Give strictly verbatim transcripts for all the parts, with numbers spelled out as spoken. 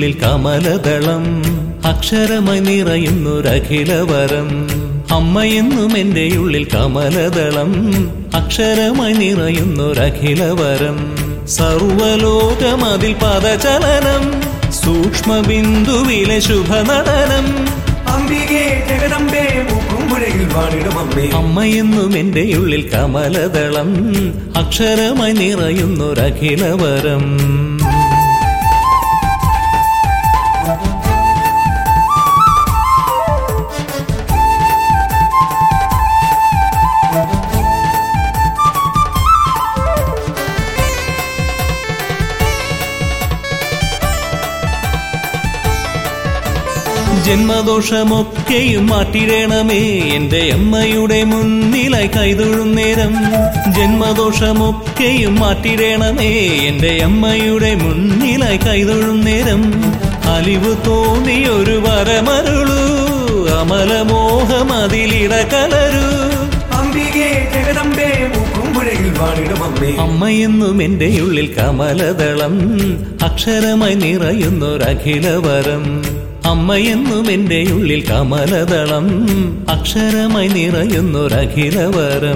ഉള്ളിൽ കമലദളം അക്ഷരമായി നിറയുന്നൊരഖിലവരം അമ്മയെന്നും എൻ്റെ ഉള്ളിൽ കമലദളം അക്ഷരമായി നിറയുന്നൊരഖിലവരം സർവലോകമതിൽ പദചലനം സൂക്ഷ്മബിന്ദുവിലെ ശുഭനടനം അംബികേ ജഗദംബേ മുക്കുംപുഴയിൽ വാണിടും അമ്മേ അമ്മയെന്നും എൻ്റെ ഉള്ളിൽ കമലദളം അക്ഷരമായി നിറയുന്നൊരഖിലവരം ജന്മദോഷമൊക്കെയും മാറ്റിടേണമേ എൻ്റെ അമ്മയുടെ മുന്നിലായി കൈതൊഴും നേരം ജന്മദോഷമൊക്കെയും മാറ്റിടേണമേ എൻ്റെ അമ്മയുടെ മുന്നിലായി കൈതൊഴും നേരം അലിവ് തോന്നിയൊരു വരമരുളൂ അമലമോഹമതിലിടകലരൂ അംബികേ ജഗദംബേ മുക്കുംപുഴയിൽ വാണിടും അമ്മേ അമ്മയെന്നും എൻ്റെ ഉള്ളിൽ കമലദളം അക്ഷരമായി നിറയുന്നൊരഖിലവരം അമ്മയെന്നും എൻ്റെ ഉള്ളിൽ കമലദളം അക്ഷരമായി നിറയുന്നൊരഖിലവരം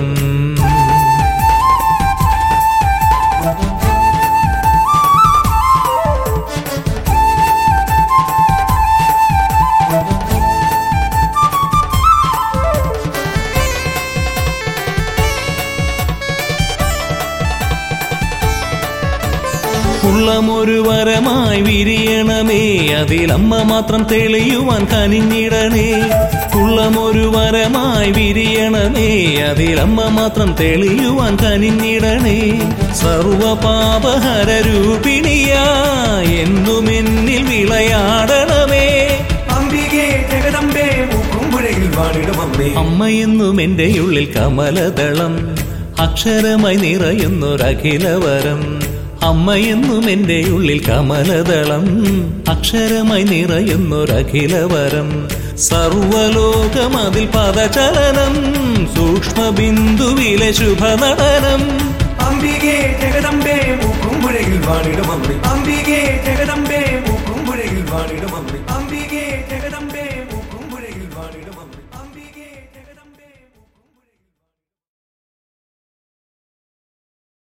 ഉള്ളമൊരു വരമായി വിരിയണമേ അതിലമ്മ മാത്രം തെളിയുവാൻ കനിഞ്ഞിടണേ ഉള്ളമൊരു വരമായി വിരിയണമേ അതിലമ്മ മാത്രം തെളിയുവാൻ കനിഞ്ഞിടണേ സർവപാപഹര രൂപിണിയാ എന്നുമെന്നിൽ വിളയാടണമേ അംബികേ ജഗദംബേ മുക്കുംപുഴയിൽ വാണിടും അമ്മേ അമ്മയെന്നും എൻ്റെ ഉള്ളിൽ കമലദളം അക്ഷരമായി നിറയുന്നൊരഖിലവരം അമ്മയെന്നും എൻ്റെ ഉള്ളിൽ കമലദളം അക്ഷരമായി നിറയുന്നൊരഖിലവരം സർവലോകമതിൽ പദചലനം സൂക്ഷ്മബിന്ദുവിലെ ശുഭനടനം അംബികേ ജഗദംബേ മുക്കുംപുഴയിൽ വാണിടും അമ്മേ അംബികേ ജഗദംബേ മുക്കുംപുഴയിൽ വാണിടും അമ്മേ